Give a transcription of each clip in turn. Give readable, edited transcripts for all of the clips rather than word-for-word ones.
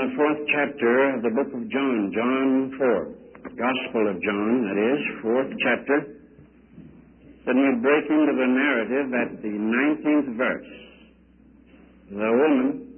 the 4th chapter of the book of John, John 4, Gospel of John, that is, 4th chapter. Then we break into the narrative at the 19th verse. The woman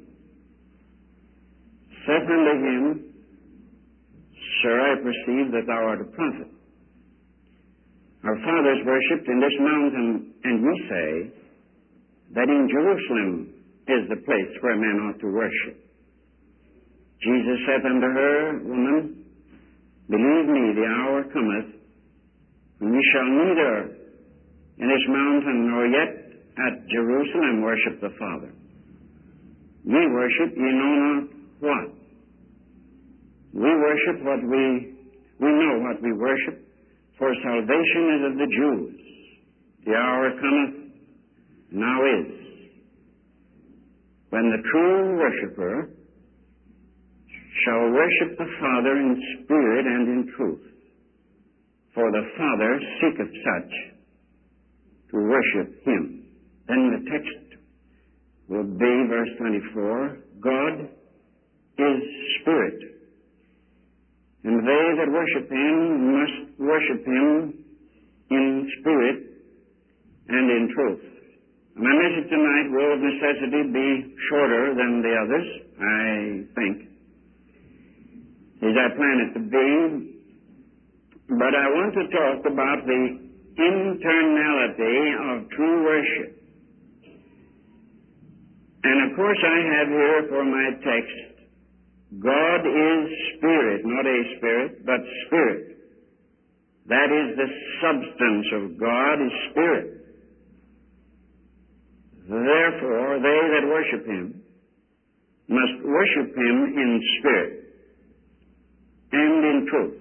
saith unto him, Sir, I perceive that thou art a prophet. Our fathers worshipped in this mountain, and we say that in Jerusalem is the place where men ought to worship. Jesus saith unto her, Woman, believe me, the hour cometh, when ye shall neither in this mountain nor yet at Jerusalem worship the Father. Ye worship, ye know not what. We worship what we know what we worship, for salvation is of the Jews. The hour cometh, now is, when the true worshipper shall worship the Father in spirit and in truth. For the Father seeketh such to worship him. Then the text will be verse 24, God is spirit, and they that worship him must worship him in spirit and in truth. My message tonight will of necessity be shorter than the others, I think, as I plan it to be. But I want to talk about the internality of true worship. And of course I have here for my text, God is spirit, not a spirit, but spirit. That is the substance of God is spirit. Therefore, they that worship him must worship him in spirit and in truth.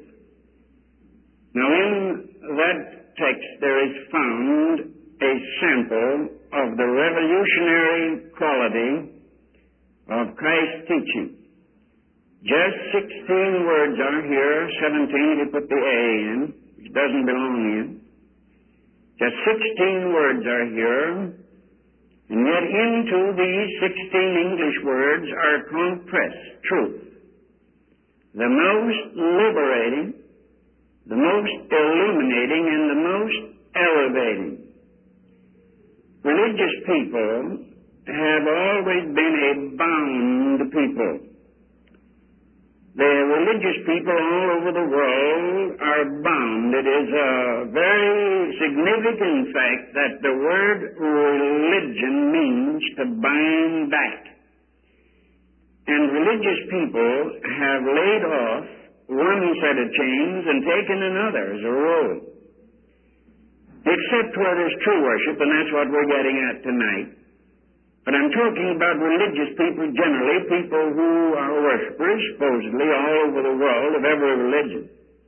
Now, in that text there is found a sample of the revolutionary quality of Christ's teaching. Just 16 words are here, 17 if you put the A in, which doesn't belong in. Just 16 words are here, and yet into these 16 English words are compressed truth. The most liberating, the most illuminating, and the most elevating. Religious people have always been a bound people. The religious people all over the world are bound. It is a very significant fact that the word religion means to bind back. And religious people have laid off one set of chains and taken another as a rule. Except where there's true worship, and that's what we're getting at tonight. But I'm talking about religious people generally, people who are worshipers, supposedly, all over the world of every religion.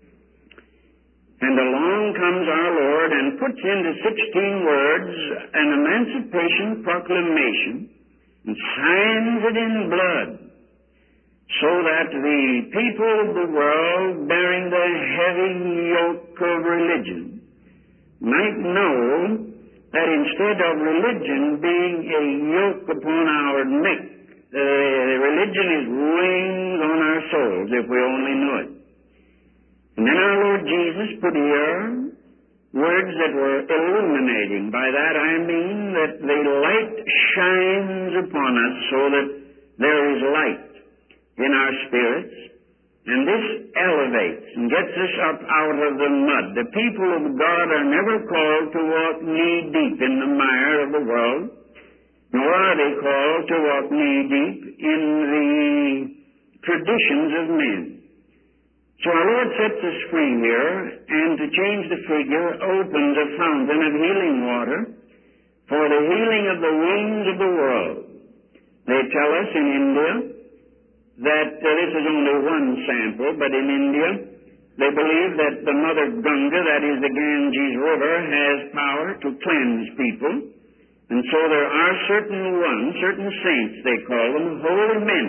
And along comes our Lord and puts into 16 words an emancipation proclamation and signs it in blood, so that the people of the world bearing the heavy yoke of religion might know that instead of religion being a yoke upon our neck, religion is wings on our souls, if we only knew it. And then our Lord Jesus put here words that were illuminating. By that I mean that the light shines upon us so that there is light in our spirits, and this elevates and gets us up out of the mud. The people of God are never called to walk knee-deep in the mire of the world, nor are they called to walk knee-deep in the traditions of men. So our Lord sets us free here, and to change the figure, opens a fountain of healing water for the healing of the wounds of the world. They tell us in India that this is only one sample, but in India they believe that the Mother Ganga, that is the Ganges River, has power to cleanse people. And so there are certain saints, they call them, holy men,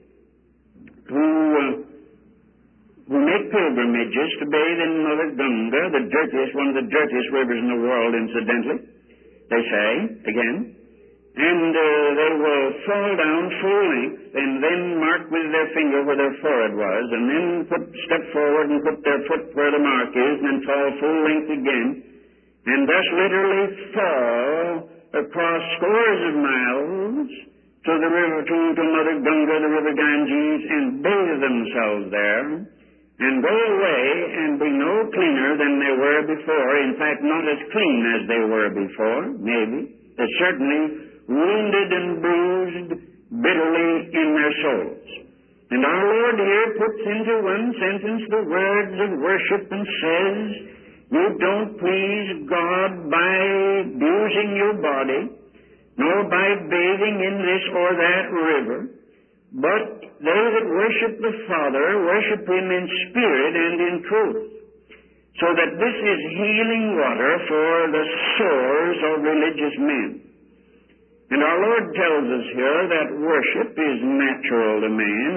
who make pilgrimages to bathe in Mother Ganga, one of the dirtiest rivers in the world, incidentally, they say, again. and they will fall down full length, and then mark with their finger where their forehead was, and then step forward and put their foot where the mark is, and then fall full length again, and thus literally fall across scores of miles to the river, to Mother Ganga, the river Ganges, and bathe themselves there, and go away and be no cleaner than they were before. In fact, not as clean as they were before, maybe. But certainly wounded and bruised bitterly in their souls. And our Lord here puts into one sentence the words of worship and says, you don't please God by abusing your body, nor by bathing in this or that river, but they that worship the Father worship Him in spirit and in truth. So that this is healing water for the sores of religious men. And our Lord tells us here that worship is natural to man.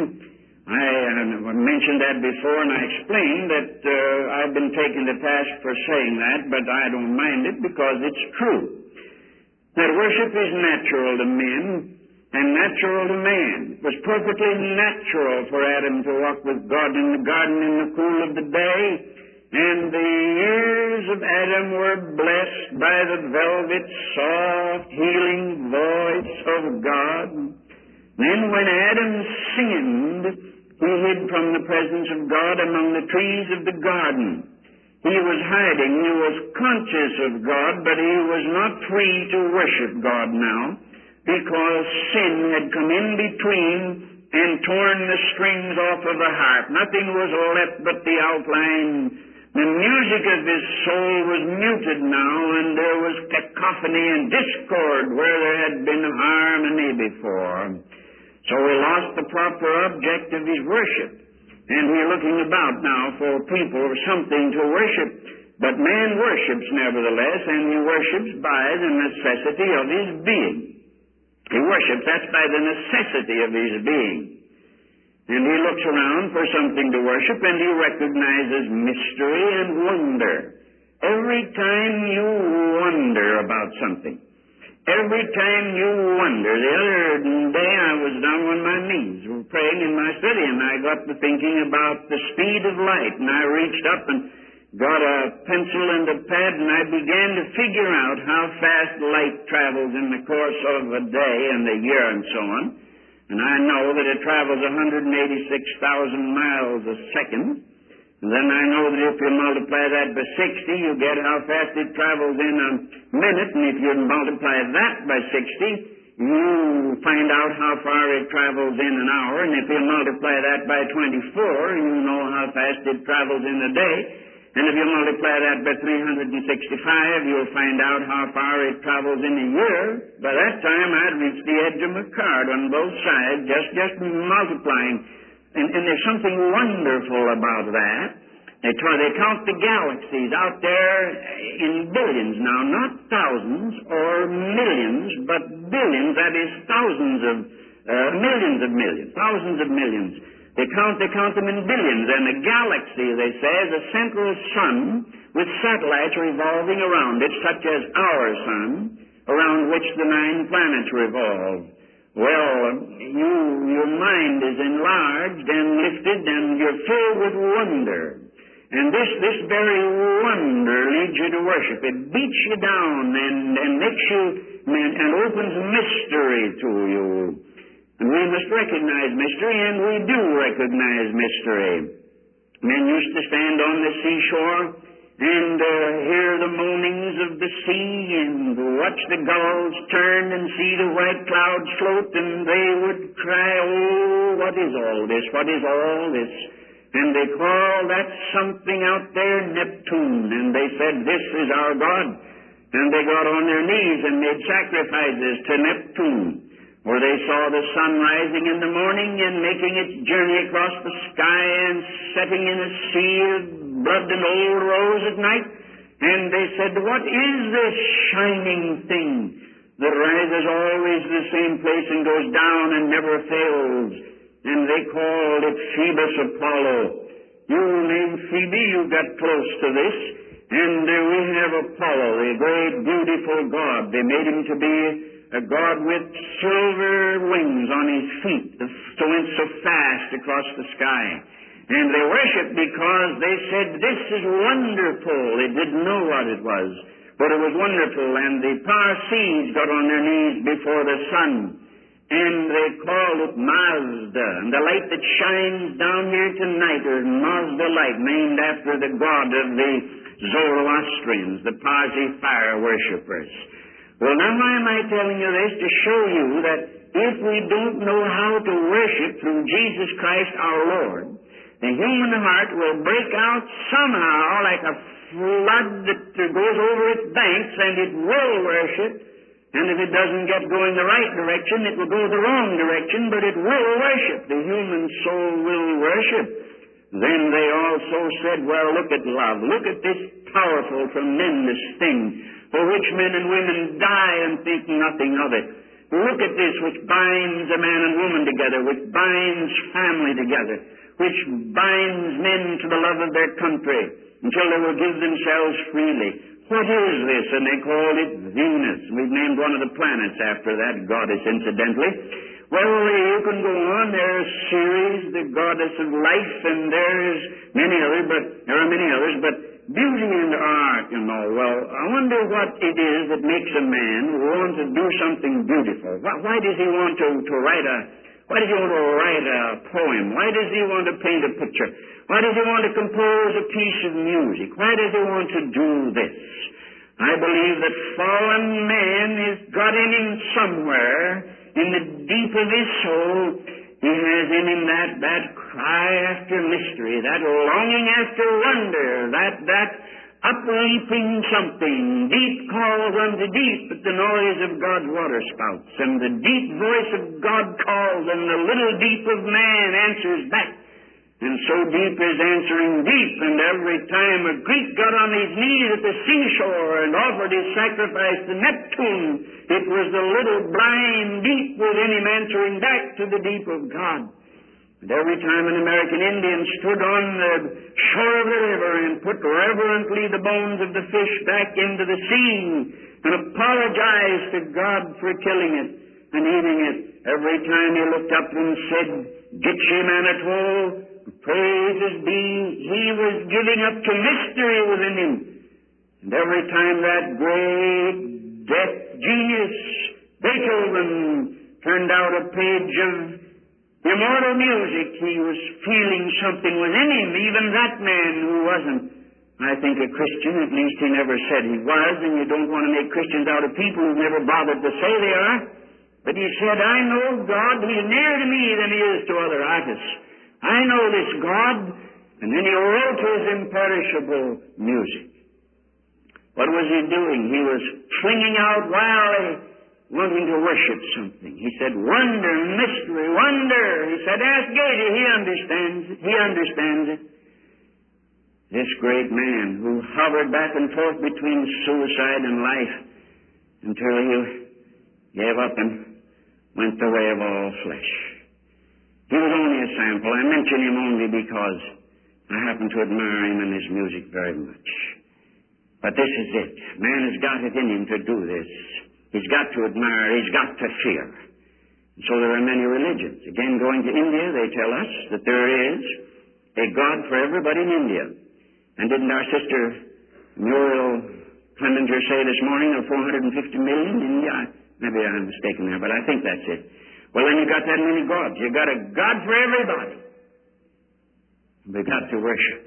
I mentioned that before, and I explained that I've been taken to task for saying that, but I don't mind it because it's true. That worship is natural to men and natural to man. It was perfectly natural for Adam to walk with God in the garden in the cool of the day, and the ears of Adam were blessed by the velvet, soft, healing voice of God. Then when Adam sinned, he hid from the presence of God among the trees of the garden. He was hiding. He was conscious of God, but he was not free to worship God now, because sin had come in between and torn the strings off of the harp. Nothing was left but the outline. The music of his soul was muted now, and there was cacophony and discord where there had been harmony before. So he lost the proper object of his worship. And we're looking about now for people or something to worship. But man worships nevertheless, and he worships by the necessity of his being. He worships, that's by the necessity of his being. And he looks around for something to worship, and he recognizes mystery and wonder. Every time you wonder about something, every time you wonder. The other day I was down on my knees praying in my study, and I got to thinking about the speed of light, and I reached up and got a pencil and a pad, and I began to figure out how fast light travels in the course of a day and a year and so on. And I know that it travels 186,000 miles a second. And then I know that if you multiply that by 60, you get how fast it travels in a minute. And if you multiply that by 60, you find out how far it travels in an hour. And if you multiply that by 24, you know how fast it travels in a day. And if you multiply that by 365, you'll find out how far it travels in a year. By that time, I'd reached the edge of my card on both sides, just multiplying. And there's something wonderful about that. They count the galaxies out there in billions now, not thousands or millions, but billions. That is thousands of millions of millions, thousands of millions. They count them in billions. And a galaxy, they say, is a central sun with satellites revolving around it, such as our sun, around which the 9 planets revolve. Well, your mind is enlarged and lifted, and you're filled with wonder. And this very wonder leads you to worship. It beats you down and makes you, and opens mystery to you. And we must recognize mystery, and we do recognize mystery. Men used to stand on the seashore and hear the moanings of the sea and watch the gulls turn and see the white clouds float, and they would cry, "Oh, what is all this? What is all this?" And they called that something out there Neptune, and they said, "This is our God." And they got on their knees and made sacrifices to Neptune, where they saw the sun rising in the morning and making its journey across the sky and setting in a sea of blood and old rose at night. And they said, "What is this shining thing that rises always the same place and goes down and never fails?" And they called it Phoebus Apollo. You name Phoebe, you got close to this. And we have Apollo, the great beautiful god. They made him to be a god with silver wings on his feet that went so fast across the sky. And they worshipped because they said, "This is wonderful." They didn't know what it was, but it was wonderful. And the Parsees got on their knees before the sun, and they called it Mazda. And the light that shines down here tonight is Mazda light, named after the god of the Zoroastrians, the Parsi fire worshippers. Well, now why am I telling you this? To show you that if we don't know how to worship through Jesus Christ our Lord, the human heart will break out somehow like a flood that goes over its banks, and it will worship. And if it doesn't get going the right direction, it will go the wrong direction, but it will worship. The human soul will worship. Then they also said, "Well, look at love. Look at this powerful, tremendous thing for which men and women die and think nothing of it. Look at this which binds a man and woman together, which binds family together, which binds men to the love of their country until they will give themselves freely. What is this?" And they called it Venus. We've named one of the planets after that goddess, incidentally. Well, you can go on. There's Ceres, the goddess of life, and there are many others, but beauty and art, you know. Well, I wonder what it is that makes a man want to do something beautiful. Why does he want to write a poem? Why does he want to paint a picture? Why does he want to compose a piece of music? Why does he want to do this? I believe that fallen man has got in him somewhere, in the deep of his soul, he has in him that cry after mystery, that longing after wonder, that upleaping something. Deep calls unto deep at the noise of God's waterspouts, and the deep voice of God calls, and the little deep of man answers back. And so deep is answering deep, and every time a Greek got on his knees at the seashore and offered his sacrifice to Neptune, it was the little blind deep within him answering back to the deep of God. And every time an American Indian stood on the shore of the river and put reverently the bones of the fish back into the sea and apologized to God for killing it and eating it, every time he looked up and said, "Gitche Manitow, praises be," he was giving up to mystery within him. And every time that great deaf genius, Beethoven, turned out a page of immortal music, he was feeling something within him, even that man who wasn't, I think, a Christian. At least he never said he was, and you don't want to make Christians out of people who never bothered to say they are. But he said, "I know God. He's nearer to me than he is to other artists. I know this God." And then he wrote his imperishable music. What was he doing? He was flinging out wildly, wanting to worship something. He said, "Wonder, mystery, wonder." He said, "Ask Gady. He understands it. He understands it." This great man who hovered back and forth between suicide and life until he gave up and went the way of all flesh. He was only a sample. I mention him only because I happen to admire him and his music very much. But this is it. Man has got it in him to do this. He's got to admire. He's got to fear. And so there are many religions. Again, going to India, they tell us that there is a God for everybody in India. And didn't our sister Muriel Clemenger say this morning there are 450 million in India? Maybe I'm mistaken there, but I think that's it. Well, then you've got that many gods. You've got a God for everybody. We've got to worship.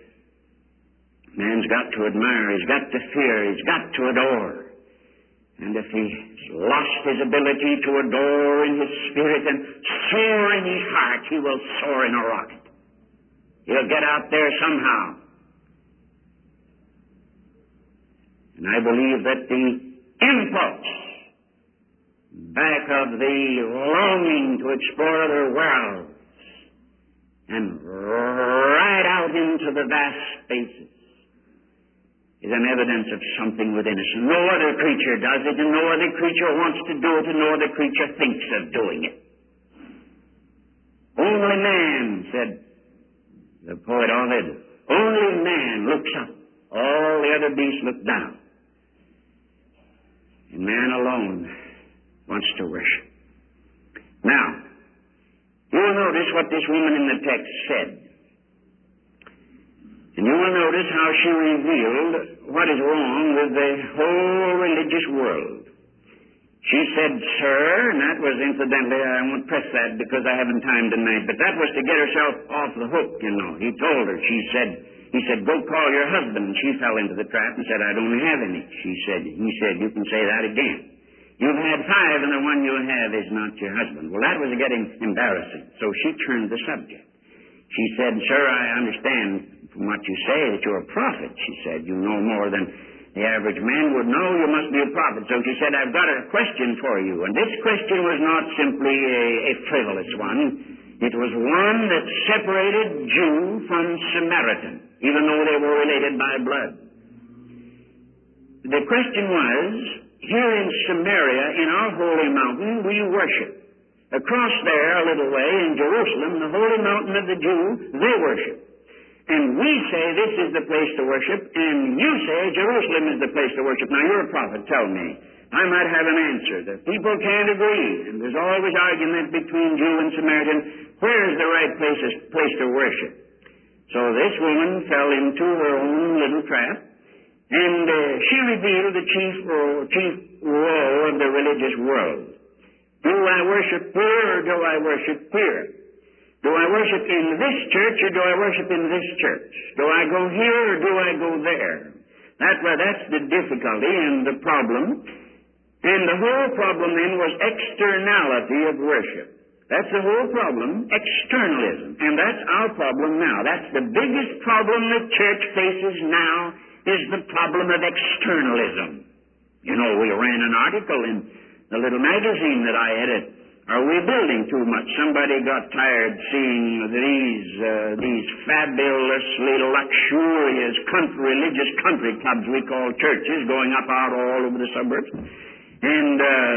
Man's got to admire. He's got to fear. He's got to adore. And if he's lost his ability to adore in his spirit and soar in his heart, he will soar in a rocket. He'll get out there somehow. And I believe that the impulse back of the longing to explore other worlds and right out into the vast spaces is an evidence of something within us. No other creature does it, and no other creature wants to do it, and no other creature thinks of doing it. Only man, said the poet Ovid, only man looks up. All the other beasts look down. And man alone wants to worship. Now, you will notice what this woman in the text said. And you will notice how she revealed what is wrong with the whole religious world. She said, sir, and that was incidentally, I won't press that because I haven't time tonight, but that was to get herself off the hook, you know. He told her, he said, go call your husband. And she fell into the trap and said, I don't have any. He said, you can say that again. You've had 5 and the one you have is not your husband. Well, that was getting embarrassing. So she turned the subject. She said, sir, I understand from what you say that you're a prophet. She said, you know more than the average man would know. You must be a prophet. So she said, I've got a question for you. And this question was not simply a frivolous one. It was one that separated Jew from Samaritan, even though they were related by blood. The question was, here in Samaria, in our holy mountain, we worship. Across there, a little way, in Jerusalem, the holy mountain of the Jew, they worship. And we say this is the place to worship, and you say Jerusalem is the place to worship. Now, you're a prophet, tell me. I might have an answer. The people can't agree, and there's always argument between Jew and Samaritan. Where is the right place to worship? So this woman fell into her own little trap, and she revealed the chief woe of the religious world. Do I worship here, or do I worship here? Do I worship in this church, or do I worship in this church? Do I go here, or do I go there? That's the difficulty and the problem. And the whole problem then was externality of worship. That's the whole problem, externalism. And that's our problem now. That's the biggest problem the church faces now, is the problem of externalism. You know, we ran an article in the little magazine that I edit. Are we building too much? Somebody got tired seeing these fabulously luxurious religious country clubs we call churches going up out all over the suburbs. And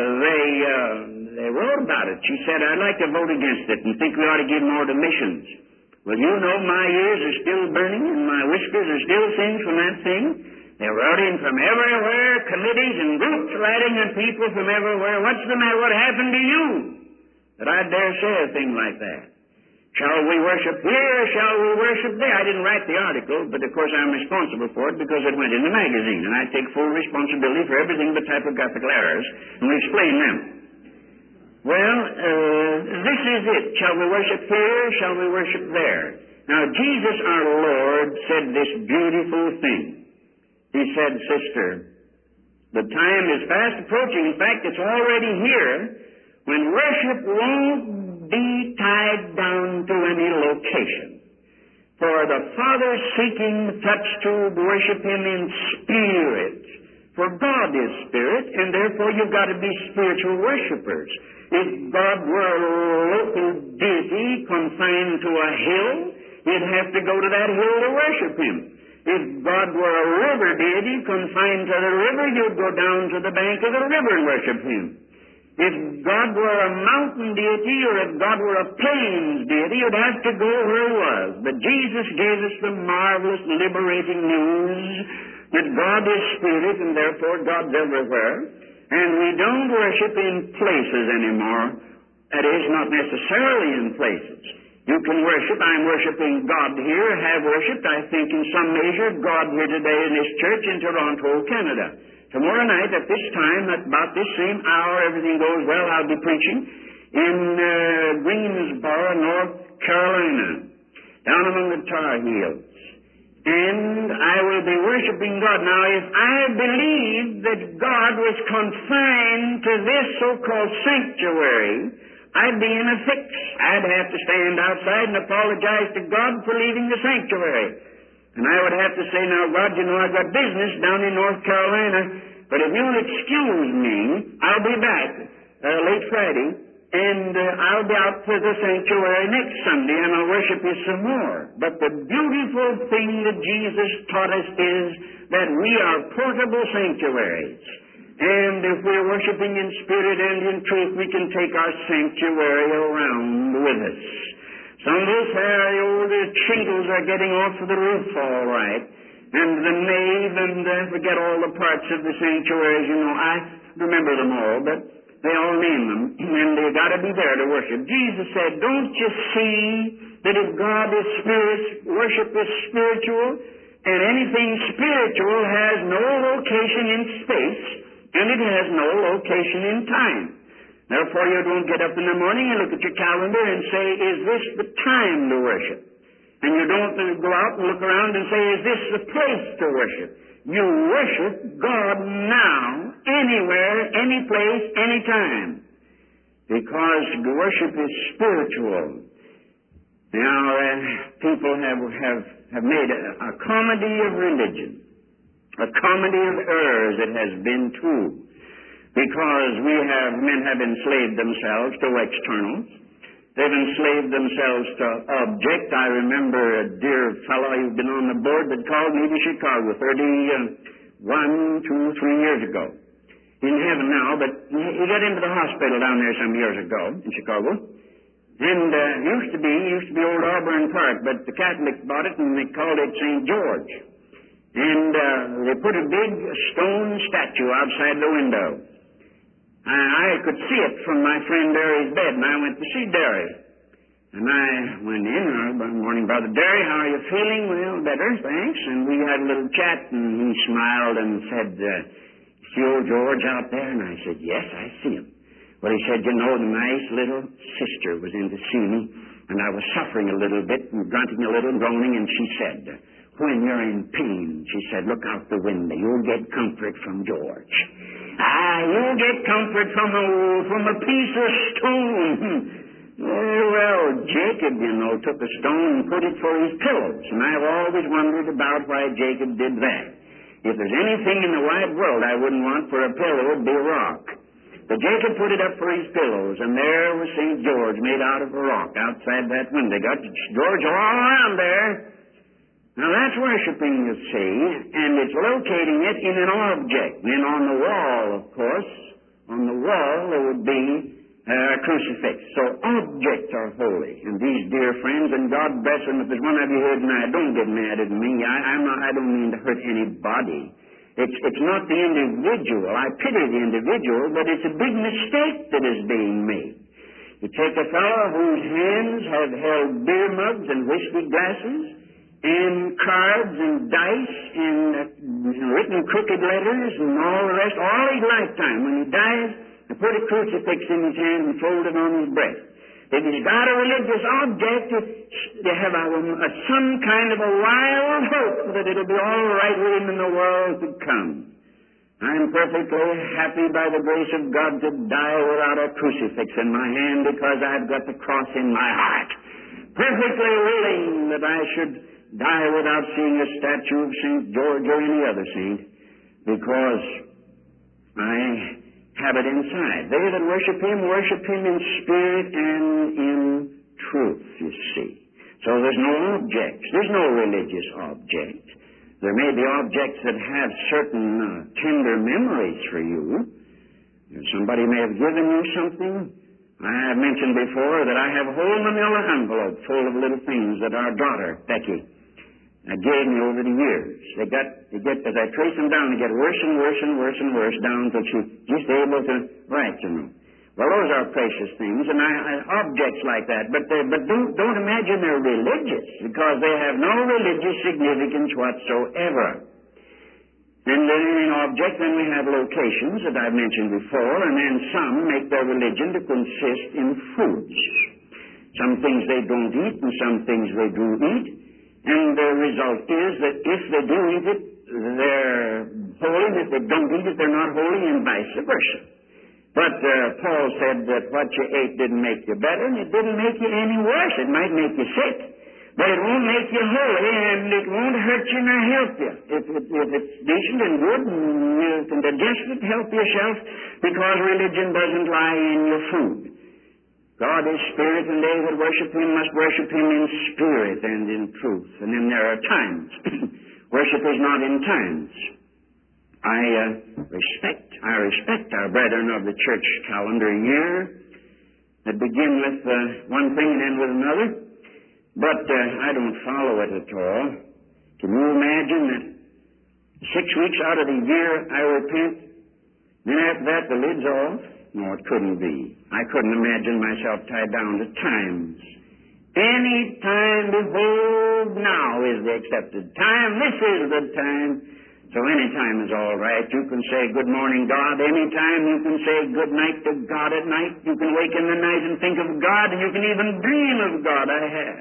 they wrote about it. She said, I'd like to vote against it and think we ought to give more to missions. Well, you know, my ears are still burning and my whiskers are still singed from that thing. They wrote in from everywhere, committees and groups writing, and people from everywhere. What's the matter? What happened to you that I dare say a thing like that? Shall we worship here? Shall we worship there? I didn't write the article, but of course I'm responsible for it because it went in the magazine, and I take full responsibility for everything but typographical errors, and we explain them. Well, this is it. Shall we worship here? Shall we worship there? Now, Jesus our Lord said this beautiful thing. He said, sister, the time is fast approaching. In fact, it's already here when worship won't be tied down to any location. For the Father's seeking such to worship Him in spirit. For God is spirit, and therefore you've got to be spiritual worshipers. If God were a local deity confined to a hill, you'd have to go to that hill to worship Him. If God were a river deity confined to the river, you'd go down to the bank of the river and worship Him. If God were a mountain deity, or if God were a plains deity, you'd have to go where He was. But Jesus gave us the marvelous, liberating news that God is spirit, and therefore God's everywhere. And we don't worship in places anymore. That is, not necessarily in places. You can worship. I'm worshiping God here, have worshipped, I think, in some measure, God here today in this church in Toronto, Canada. Tomorrow night at this time, at about this same hour, everything goes well, I'll be preaching in Greensboro, North Carolina, down among the Tar Heels. And I will be worshiping God. Now, if I believed that God was confined to this so-called sanctuary, I'd be in a fix. I'd have to stand outside and apologize to God for leaving the sanctuary. And I would have to say, now, God, you know, I've got business down in North Carolina, but if you'll excuse me, I'll be back late Friday, and I'll be out to the sanctuary next Sunday, and I'll worship you some more. But the beautiful thing that Jesus taught us is that we are portable sanctuaries. And if we're worshiping in spirit and in truth, we can take our sanctuary around with us. Some of those very old shingles are getting off of the roof all right. And the nave, and I forget all the parts of the sanctuaries, you know. I remember them all, but They all name them, and they got to be there to worship. Jesus said, don't you see that if God is spirit, worship is spiritual, and anything spiritual has no location in space, and it has no location in time. Therefore, you don't get up in the morning and look at your calendar and say, is this the time to worship? And you don't go out and look around and say, is this the place to worship? You worship God now, anywhere, any place, any time. Because worship is spiritual. Now, people have made a comedy of religion, a comedy of errors it has been too. Because men have enslaved themselves to externals. They've enslaved themselves to object. I remember a dear fellow who'd been on the board that called me to Chicago 3 years ago. He's in heaven now, but he got into the hospital down there some years ago in Chicago. And used to be old Auburn Park, but the Catholics bought it and they called it St. George. And they put a big stone statue outside the window. I could see it from my friend Derry's bed, and I went to see Derry. And I went in, good morning, Brother Derry, how are you feeling? Well, better, thanks. And we had a little chat, and he smiled and said, see old George out there? And I said, yes, I see him. Well, he said, you know, the nice little sister was in to see me, and I was suffering a little bit, and grunting a little, groaning, and she said, when you're in pain, she said, look out the window, you'll get comfort from George. You'll get comfort from a piece of stone. Well, Jacob, took a stone and put it for his pillows. And I've always wondered about why Jacob did that. If there's anything in the wide world I wouldn't want for a pillow, it'd be a rock. But Jacob put it up for his pillows, and there was St. George made out of a rock outside that window. Got George all around there. Now, that's worshiping, you see, and it's locating it in an object. Then on the wall, of course, on the wall there would be a crucifix. So objects are holy. And these dear friends, and God bless them, if there's one of you here tonight, don't get mad at me. I don't mean to hurt anybody. It's not the individual. I pity the individual, but it's a big mistake that is being made. You take a fellow whose hands have held beer mugs and whiskey glasses, and cards and dice and written crooked letters and all the rest, all his lifetime. When he dies, they put a crucifix in his hand and fold it on his breast. If he's got a religious object, they have some kind of a wild hope that it'll be all right with him in the world to come. I'm perfectly happy by the grace of God to die without a crucifix in my hand because I've got the cross in my heart. Perfectly willing that I should die without seeing a statue of St. George or any other saint, because I have it inside. They that worship Him in spirit and in truth, you see. So there's no objects. There's no religious object. There may be objects that have certain tender memories for you. Somebody may have given you something. I have mentioned before that I have a whole manila envelope full of little things that our daughter, Becky, gave me over the years. They get, as I trace them down, they get worse and worse and worse and worse down until she's just able to write to me. Well, those are precious things, and objects like that. But don't imagine they're religious, because they have no religious significance whatsoever. And then in object, then we have locations that I've mentioned before, and then some make their religion to consist in foods. Some things they don't eat, and some things they do eat. And the result is that if they do eat it, they're holy, and if they don't eat it, they're not holy, and vice versa. But Paul said that what you ate didn't make you better, and it didn't make you any worse. It might make you sick, but it won't make you holy, and it won't hurt you nor help you. If it's decent and good, and you can digest it, help yourself, because religion doesn't lie in your food. God is spirit, and they that worship Him must worship Him in spirit and in truth. And then there are times. Worship is not in times. I respect our brethren of the church calendar year that begin with one thing and end with another, but I don't follow it at all. Can you imagine that 6 weeks out of the year I repent, then after that the lid's off? No, it couldn't be. I couldn't imagine myself tied down to times. Any time, behold, now is the accepted time. This is the time. So any time is all right. You can say, good morning, God, any time. You can say good night to God at night. You can wake in the night and think of God, and you can even dream of God. I have.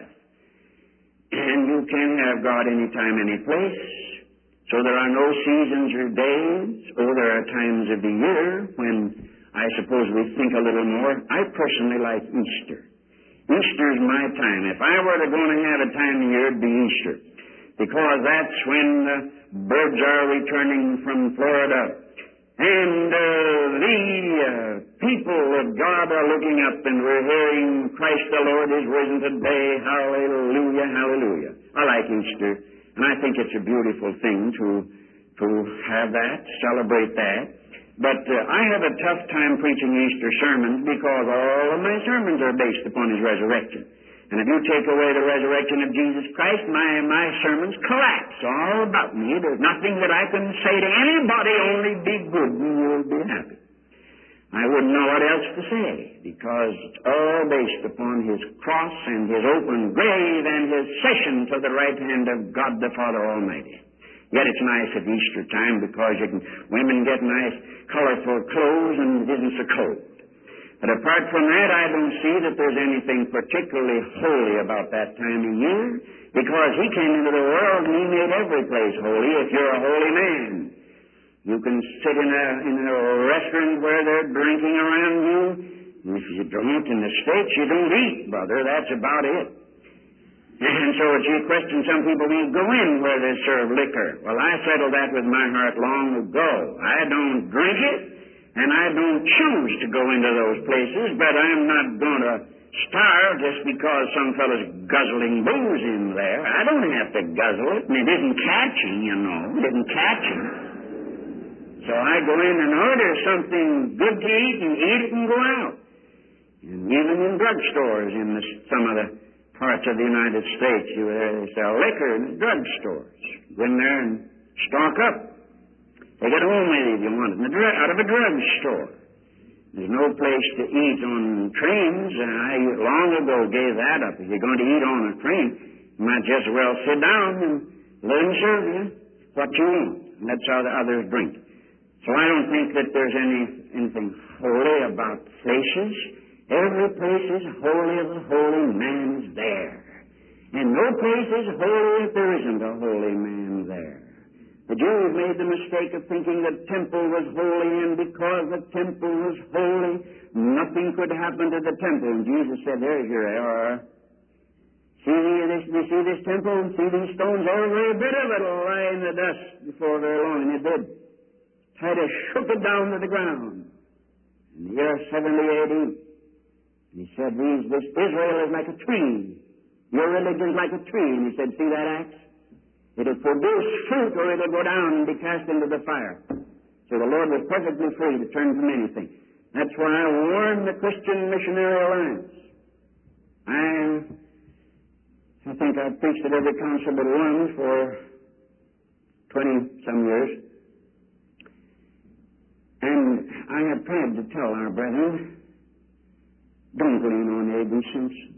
And you can have God any time, any place. So there are no seasons or days. Oh, there are times of the year when I suppose we think a little more. I personally like Easter. Easter is my time. If I were to go and have a time of year, it'd be Easter. Because that's when the birds are returning from Florida. And the people of God are looking up and we're hearing Christ the Lord is risen today. Hallelujah, hallelujah. I like Easter. And I think it's a beautiful thing to have that, celebrate that. But I have a tough time preaching Easter sermons because all of my sermons are based upon His resurrection. And if you take away the resurrection of Jesus Christ, my sermons collapse all about me. There's nothing that I can say to anybody, only be good and you'll be happy. I wouldn't know what else to say because it's all based upon His cross and His open grave and His session to the right hand of God the Father Almighty. Yet it's nice at Easter time because women get nice, colorful clothes and it isn't so cold. But apart from that, I don't see that there's anything particularly holy about that time of year because He came into the world and He made every place holy if you're a holy man. You can sit in a restaurant where they're drinking around you. If you don't in the States, you don't eat, brother. That's about it. And so it's a question some people won't go in where they serve liquor. Well, I settled that with my heart long ago. I don't drink it, and I don't choose to go into those places, but I'm not going to starve just because some fellow's guzzling booze in there. I don't have to guzzle it, and it isn't catching, you know. It isn't catching. So I go in and order something good to eat and eat it and go out. And even in drugstores in some of the parts of the United States, they sell liquor in the drugstores. Go in there and stock up. Take it home with you if you want it, out of a drugstore. There's no place to eat on trains, and I long ago gave that up. If you're going to eat on a train, you might just as well sit down and let them serve you what you want. And that's how the others drink. So I don't think that there's anything holy about places. Every place is holy if the holy man's there. And no place is holy if there isn't a holy man there. The Jews made the mistake of thinking the temple was holy, and because the temple was holy, nothing could happen to the temple. And Jesus said, there's your error. See this temple? See these stones? Every bit of it will lie in the dust before very long. And it did. Had to shook it down to the ground. In the year 70 A.D., he said, this Israel is like a tree. Your religion's like a tree. And he said, see that axe? It'll produce fruit or it'll go down and be cast into the fire. So the Lord was perfectly free to turn from anything. That's why I warned the Christian Missionary Alliance. I think I've preached at every council but one for 20-some years. And I have tried to tell our brethren, don't lean on A.B. Simpson.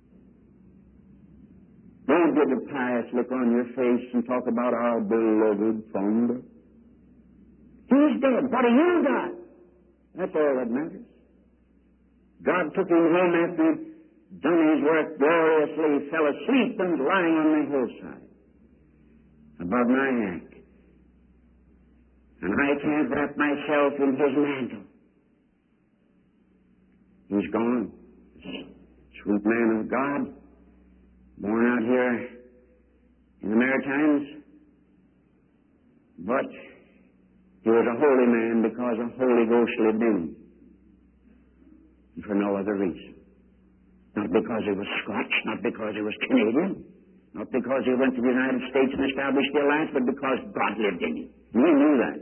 Don't give a pious look on your face and talk about our beloved founder. He's dead. What do you got? That's all that matters. God took him home after he'd done his work gloriously, fell asleep and lying on the hillside above Nyack. And I can't wrap myself in his mantle. He's gone. Sweet man of God, born out here in the Maritimes. But he was a holy man because the Holy Ghost lived in him. And for no other reason. Not because he was Scotch, not because he was Canadian, not because he went to the United States and established the alliance, but because God lived in him. And he knew that.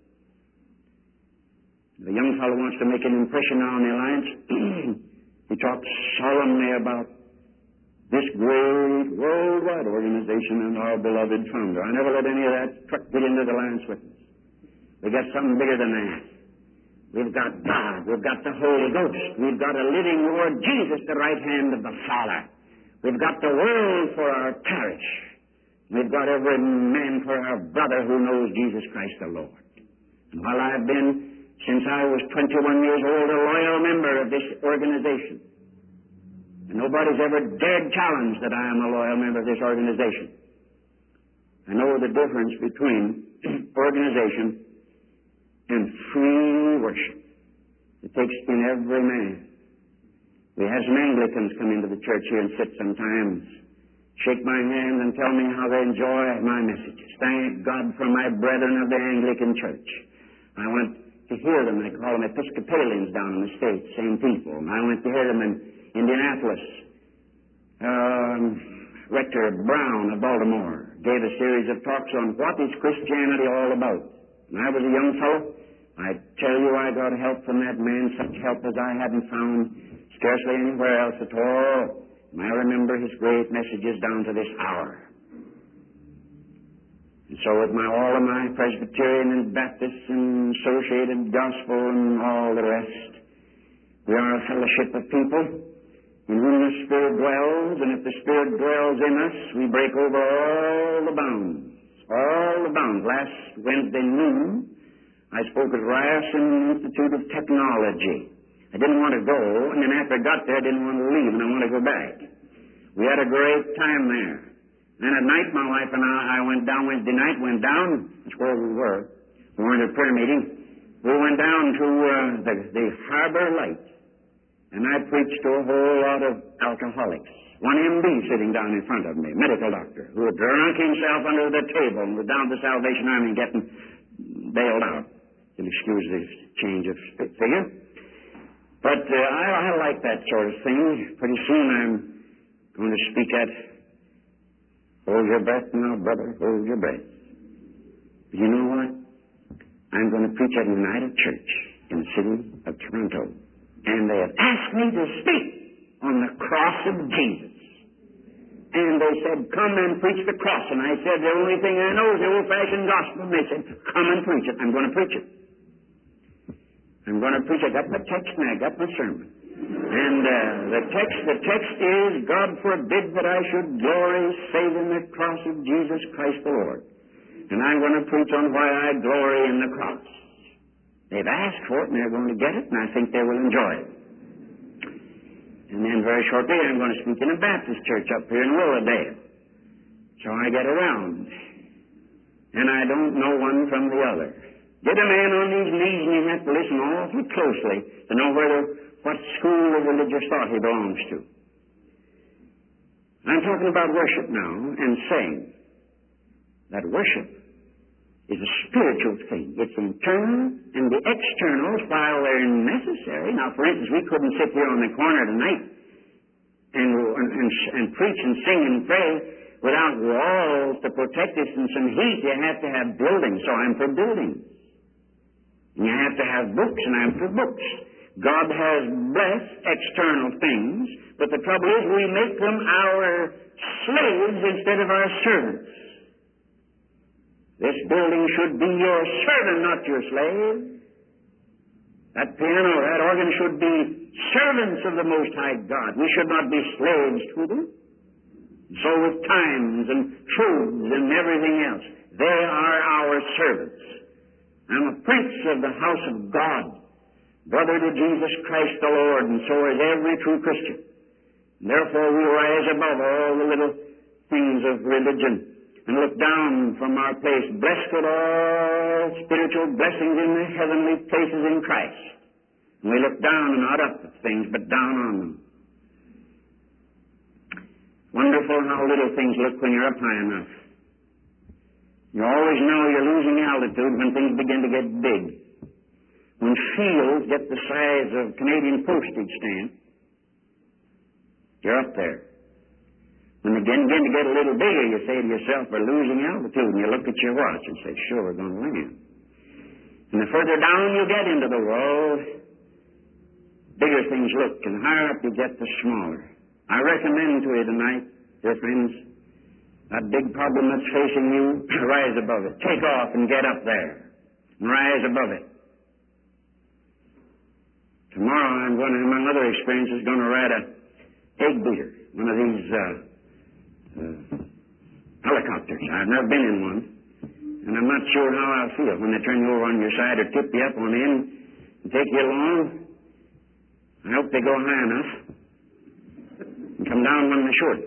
The young fellow wants to make an impression on the alliance. He talks solemnly about this great worldwide organization and our beloved founder. I never let any of that truck get into the alliance with us. We got something bigger than that. We've got God. We've got the Holy Ghost. We've got a living Lord Jesus, the right hand of the Father. We've got the world for our parish. We've got every man for our brother who knows Jesus Christ the Lord. And while I've been, since I was 21 years old, a loyal member of this organization, and nobody's ever dared challenge that I am a loyal member of this organization, I know the difference between organization and free worship. It takes in every man. We have some Anglicans come into the church here and sit sometimes, shake my hand and tell me how they enjoy my messages. Thank God for my brethren of the Anglican Church. I went to hear them. They call them Episcopalians down in the States, same people. And I went to hear them in Indianapolis. Rector Brown of Baltimore gave a series of talks on what is Christianity all about. When I was a young fellow, I tell you I got help from that man, such help as I hadn't found scarcely anywhere else at all. And I remember his great messages down to this hour. And so with all of my Presbyterian and Baptist and Associated Gospel and all the rest, we are a fellowship of people in whom the Spirit dwells, and if the Spirit dwells in us, we break over all the bounds. All the bounds. Last Wednesday noon, I spoke at Ryerson Institute of Technology. I didn't want to go, and then after I got there, I didn't want to leave, and I want to go back. We had a great time there. Then at night, my wife and I went down Wednesday night, that's where we were. We weren't at prayer meeting. We went down to the Harbor Light, and I preached to a whole lot of alcoholics. One MD sitting down in front of me, medical doctor, who had drunk himself under the table and was down to the Salvation Army getting bailed out. You'll excuse this change of figure. But I like that sort of thing. Pretty soon I'm going to speak at, hold your breath now, brother, hold your breath. But you know what? I'm going to preach at United Church in the city of Toronto. And they have asked me to speak on the cross of Jesus. And they said, come and preach the cross. And I said, the only thing I know is the old-fashioned gospel. And they said, come and preach it. I'm going to preach it. I'm going to preach it. I got my text and I got my sermon. And the text is, God forbid that I should glory save in the cross of Jesus Christ the Lord. And I'm going to preach on why I glory in the cross. They've asked for it and they're going to get it, and I think they will enjoy it. And then very shortly I'm going to speak in a Baptist church up here in Willowdale. So I get around. And I don't know one from the other. Get a man on his knees and you have to listen awfully closely to know what school of religious thought he belongs to. I'm talking about worship now and saying that worship is a spiritual thing. It's internal, and the externals, while they're necessary. Now, for instance, we couldn't sit here on the corner tonight and preach and sing and pray without walls to protect us and some heat. You have to have buildings, so I'm for buildings. And you have to have books, and I'm for books. God has blessed external things, but the trouble is we make them our slaves instead of our servants. This building should be your servant, not your slave. That piano, that organ should be servants of the Most High God. We should not be slaves to them. So with times and truths and everything else, they are our servants. I'm a prince of the house of God, brother to Jesus Christ the Lord, and so is every true Christian. And therefore we rise above all the little things of religion and look down from our place, blessed with all spiritual blessings in the heavenly places in Christ. And we look down and not up at things, but down on them. Wonderful how little things look when you're up high enough. You always know you're losing altitude when things begin to get big. When fields get the size of Canadian postage stamp, you're up there. When they begin to get a little bigger, you say to yourself, we're losing altitude, and you look at your watch and say, sure, we're going to land. And the further down you get into the world, bigger things look, and the higher up you get, the smaller. I recommend to you tonight, dear friends, that big problem that's facing you, rise above it. Take off and get up there, and rise above it. Tomorrow I'm going to, among other experiences, going to ride a egg beater, one of these helicopters. I've never been in one, and I'm not sure how I'll feel when they turn you over on your side or tip you up on the end and take you along. I hope they go high enough and come down when they should.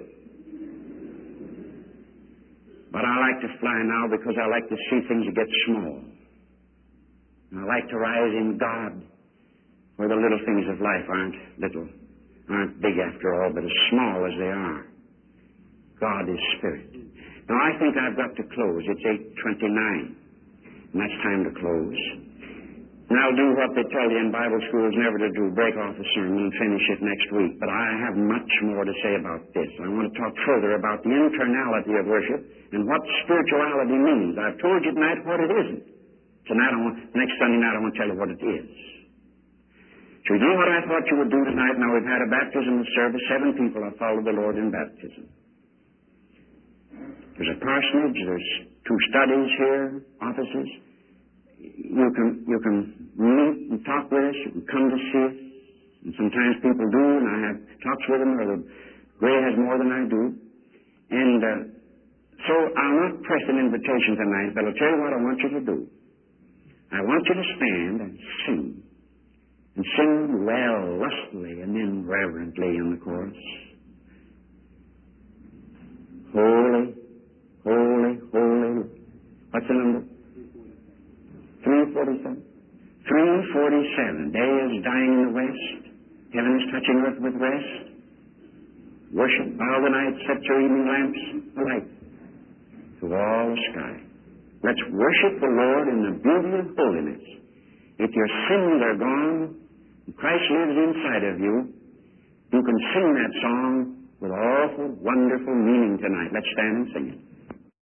But I like to fly now because I like to see things get small. And I like to rise in God, where the little things of life aren't big after all, but as small as they are. God is Spirit. Now I think I've got to close. It's 8:29, and that's time to close. And I'll do what they tell you in Bible schools never to do, break off a sermon and finish it next week. But I have much more to say about this. I want to talk further about the internality of worship and what spirituality means. I've told you tonight what it isn't. Next Sunday night I want to tell you what it is. So you know what I thought you would do tonight? Now we've had a baptismal service. 7 people have followed the Lord in baptism. There's a parsonage. There's 2 studies here, offices. You can meet and talk with us. You can come to see us. And sometimes people do, and I have talks with them, or Gray has more than I do. And so I'll not press an invitation tonight, but I'll tell you what I want you to do. I want you to stand and sing. And sing well, lustily, and then reverently in the chorus. Holy, holy, holy. What's the number? 347. 347. Day is dying in the west. Heaven is touching earth with rest. Worship while the night sets her evening lamps alight through all the sky. Let's worship the Lord in the beauty of holiness. If your sins are gone, and Christ lives inside of you, you can sing that song with awful, wonderful meaning tonight. Let's stand and sing it.